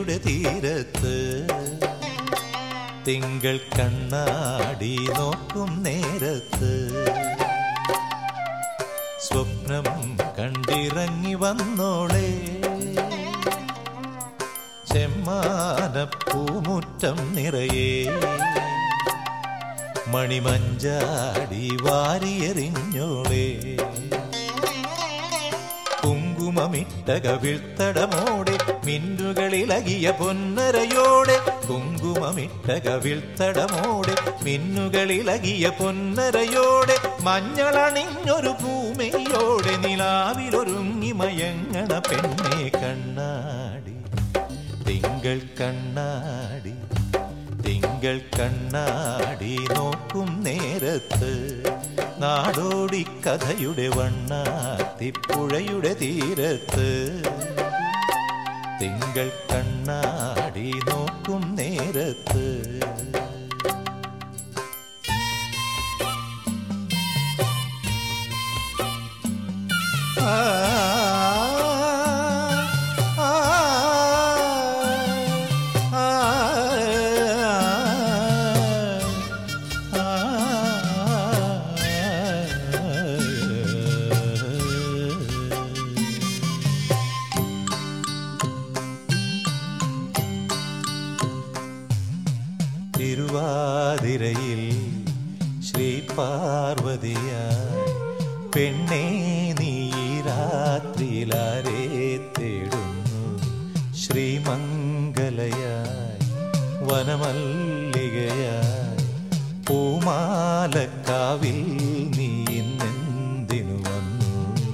പുഴയുടെ തീരത്ത് തിങ്കൾ കണ്ണാടി നോക്കും നേരത്ത് സ്വപ്നം കണ്ടിറങ്ങി വന്നോളെ ചെമ്മാനപ്പൂമുറ്റം നിറയെ മണിമഞ്ചാടി വാരിയെറിഞ്ഞോളെ കുങ്കുമമിട്ട കവിൾത്തടമോടെ മിന്നുകളിലകിയ പൊന്നരയോടെ കുങ്കുമമിട്ട കവിൾത്തടമോടെ മിന്നുകളിലകിയ പൊന്നരയോടെ മഞ്ഞളണിഞ്ഞൊരു ഭൂമിയോടെ നിലാവിലൊരുങ്ങി മയങ്ങണ പെണ്ണെ കണ്ണാടി തിങ്കൾ കണ്ണാടി തിങ്കൾ കണ്ണാടി നോക്കും നേരത്ത് നാടോടി കഥയുടെ വണ്ണാത്തിപ്പുഴയുടെ തീരത്ത് തിങ്കൾ കണ്ണാടി നോക്കും നേരത്ത് തിരുവാതിരയിൽ ശ്രീ പാർവതിയായി പെണ്ണേ നീ രാത്രിയിലാരെ തേടുന്നു ശ്രീമംഗലയായി വനമല്ലികയായി പൂമാലക്കാവിൽ നീ ഇന്നെന്തിനു വന്നു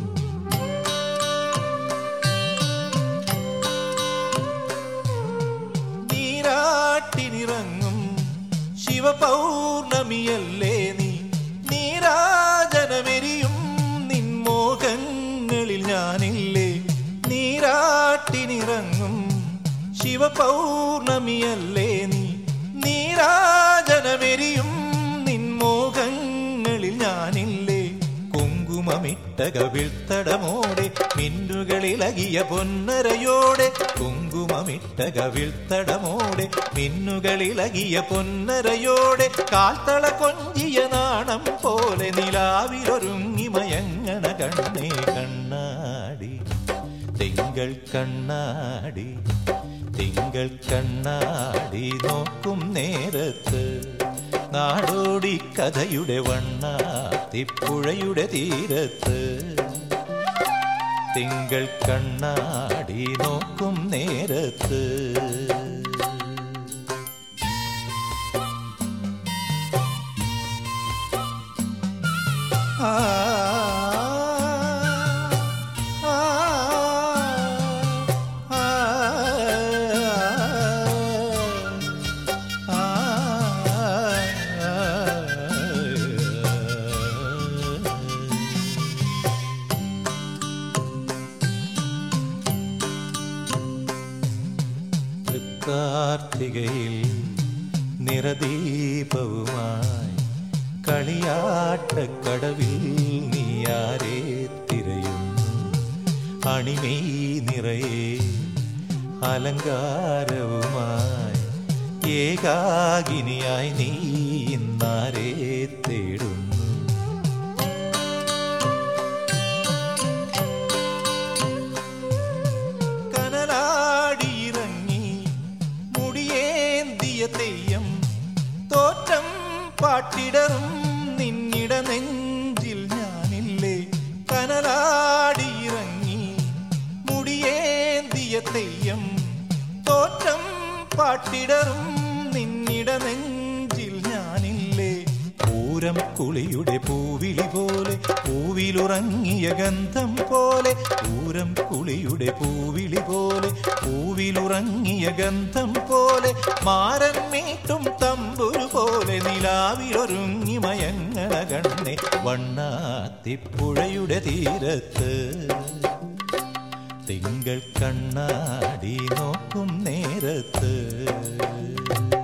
നീരാട്ടിനിറങ്ങും ശിവപൗർണമിയല്ലേ നീ നീരാജനമെരിയും നിൻമോഹങ്ങളിൽ ഞാനില്ലേ നീരാട്ടിനിറങ്ങും ശിവപൗർണമിയല്ലേ നീ നീരാജനമെരിയും നിൻമോഹങ്ങളിൽ ഞാനില്ലേ കുങ്കുമമിട്ട കവിൾത്തടമോടെ മിന്നുകളിലകിയ പൊന്നരയോടെ കുങ്കുമമിട്ട കവിൾത്തടമോടെ മിന്നുകളിലകിയ പൊന്നരയോടെ കാൽത്തള കൊഞ്ചിയ നാണം പോലെ നിലാവിലൊരുങ്ങി മയങ്ങണ കണ്ണേ കണ്ണാടി തിങ്കൾ കണ്ണാടി തിങ്കൾ കണ്ണാടി നോക്കും നേരത്ത് നാടോടി കഥയുടെ വണ്ണാത്തിപ്പുഴയുടെ തീരത്ത് തിങ്കൾ കണ്ണാടി നോക്കും നേരത്ത് ആ കാർത്തികയിൽ നിറദീപവുമായി കളിയാട്ടക്കടവിൽ നീയാരെ തിരയുന്നു അണിമെയ് നിറയെ അലങ്കാരവുമായി ഏകാകിനിയായി നീ ഇന്നാരെ തേടുന്നു തെയ്യം തോറ്റം പാട്ടിടറും നിന്നിട നെഞ്ചിൽ ഞാനില്ലേ കനലാടിയിറങ്ങി മുടിയേന്തിയ തെയ്യം തോറ്റം പാട്ടിടറും നിന്നിട നെഞ്ചിൽ ഞാനില്ലേ പൂരം കുളിയുടെ പൂവിളി പോലെ പൂവിലുറങ്ങിയ ഗന്ധം പോലെ പൂരം കുളിയുടെ പൂവിളി പോലെ പൂവിലുറങ്ങിയ ഗന്ധം പോലെ മാരൻ മീട്ടും തമ്പുരു പോലെ നിലാവിലൊരുങ്ങി മയങ്ങണ കണ്ണെ വണ്ണാത്തിപ്പുഴയുടെ തീരത്ത് തിങ്കൾ കണ്ണാടി നോക്കും നേരത്ത്